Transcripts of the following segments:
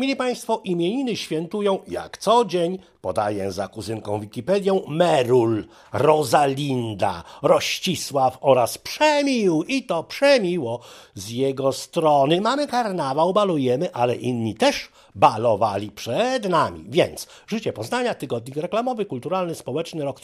Mili Państwo, imieniny świętują jak co dzień, podaję za kuzynką Wikipedią, Merul, Rosalinda, Rościsław oraz Przemił. I to przemiło z jego strony. Mamy karnawał, balujemy, ale inni też balowali przed nami. Więc Życie Poznania, tygodnik reklamowy, kulturalny, społeczny, rok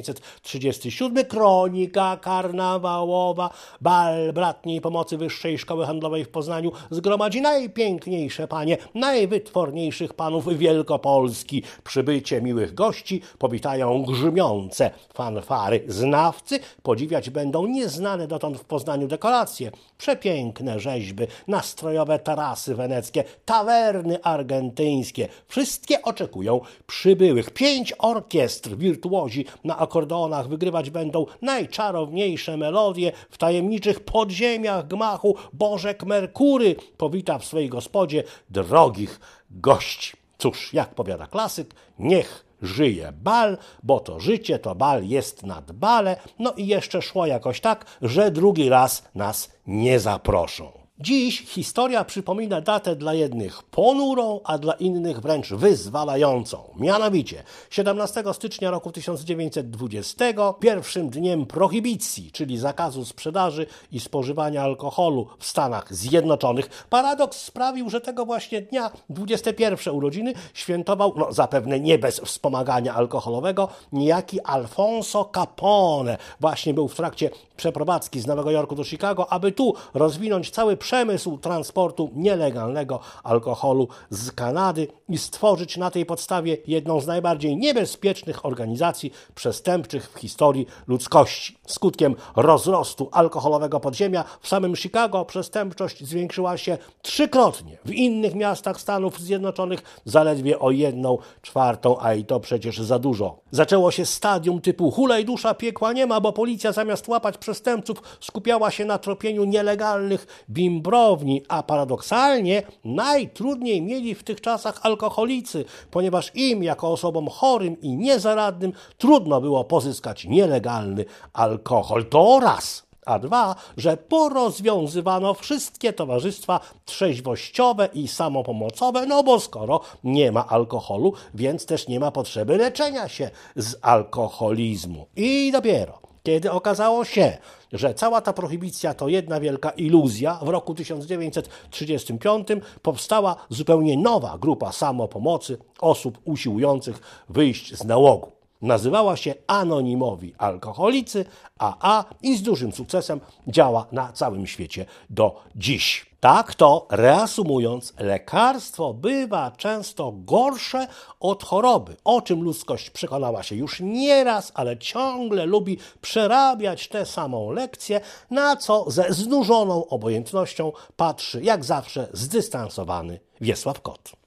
1937, kronika karnawałowa, bal Bratniej Pomocy Wyższej Szkoły Handlowej w Poznaniu zgromadzi najpiękniejsze panie, najwytworniejszych panów Wielkopolski. Przybycie miłych gości powitają grzmiące fanfary. Znawcy podziwiać będą nieznane dotąd w Poznaniu dekoracje, przepiękne rzeźby, nastrojowe tarasy weneckie, tawerny argentyńskie. Wszystkie oczekują przybyłych. 5 orkiestr, wirtuozi na akordeonach wygrywać będą najczarowniejsze melodie. W tajemniczych podziemiach gmachu Bożek Merkury powita w swej gospodzie drogich gości. Cóż, jak powiada klasyk, niech żyje bal, bo to życie, to bal jest nad bale. No i jeszcze szło jakoś tak, że drugi raz nas nie zaproszą. Dziś historia przypomina datę dla jednych ponurą, a dla innych wręcz wyzwalającą. Mianowicie 17 stycznia roku 1920, pierwszym dniem prohibicji, czyli zakazu sprzedaży i spożywania alkoholu w Stanach Zjednoczonych. Paradoks sprawił, że tego właśnie dnia 21 urodziny świętował, zapewne nie bez wspomagania alkoholowego, niejaki Alfonso Capone. Właśnie był w trakcie przeprowadzki z Nowego Jorku do Chicago, aby tu rozwinąć cały przemysł transportu nielegalnego alkoholu z Kanady i stworzyć na tej podstawie jedną z najbardziej niebezpiecznych organizacji przestępczych w historii ludzkości. Skutkiem rozrostu alkoholowego podziemia w samym Chicago przestępczość zwiększyła się 3-krotnie. W innych miastach Stanów Zjednoczonych zaledwie o 1/4, a i to przecież za dużo. Zaczęło się stadium typu hulaj dusza, piekła nie ma, bo policja zamiast łapać przestępców skupiała się na tropieniu nielegalnych bimbrowni, a paradoksalnie najtrudniej mieli w tych czasach alkoholicy, ponieważ im, jako osobom chorym i niezaradnym, trudno było pozyskać nielegalny alkohol. To raz. A 2, że porozwiązywano wszystkie towarzystwa trzeźwościowe i samopomocowe, bo skoro nie ma alkoholu, więc też nie ma potrzeby leczenia się z alkoholizmu. I dopiero kiedy okazało się, że cała ta prohibicja to jedna wielka iluzja, w roku 1935 powstała zupełnie nowa grupa samopomocy osób usiłujących wyjść z nałogu. Nazywała się Anonimowi Alkoholicy AA i z dużym sukcesem działa na całym świecie do dziś. Tak to, reasumując, lekarstwo bywa często gorsze od choroby, o czym ludzkość przekonała się już nieraz, ale ciągle lubi przerabiać tę samą lekcję, na co ze znużoną obojętnością patrzy jak zawsze zdystansowany Wiesław Kot.